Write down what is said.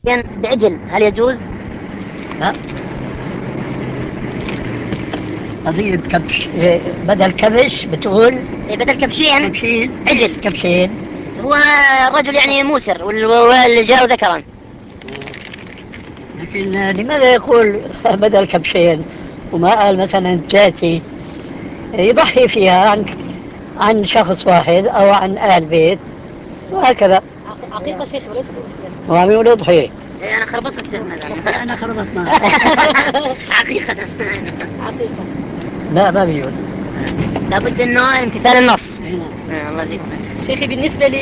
بعجل هل يجوز؟ لا، قضية كبش بدل كبش بتقول إيه بدل كبشين كبشين عجل. كبشين. هو الرجل يعني موسر واللي جاء ذكرا. لكن لماذا يقول بدل كبشين وما قال مثلا ثلاثة؟ يضحي فيها عن شخص واحد أو عن أهل بيت وهكذا. عقيقة شيخ وليس وعم يقول اضحي. إيه أنا خربطت الشيخ مثلا. أنا خربت معه. حقيقة. حقيقة. لا ما بيقول. لابد انه امتثال النص. أي نعم. الله يجزيك. شيخي بالنسبة لي